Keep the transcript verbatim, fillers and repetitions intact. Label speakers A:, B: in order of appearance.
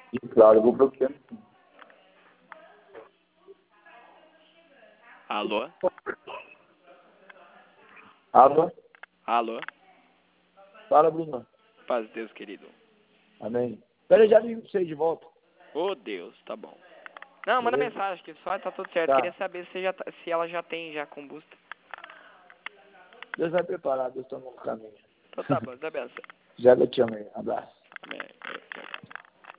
A: E claro, eu vou bloqueando.
B: Alô?
A: Alô?
B: Alô?
A: Fala, Bruno.
B: Paz de Deus, querido.
A: Amém. Pera aí, já ligo pra você de volta.
B: Ô, Deus, tá bom. Não, manda
A: Beleza?
B: mensagem que só tá tudo certo.
A: Tá.
B: Queria saber se, já tá- se ela já tem já combusta.
A: Deus vai preparar, Deus tá no caminho.
B: Então tá bom, Deus abençoe.
A: Já eu te amei. Abraço.
B: Amém.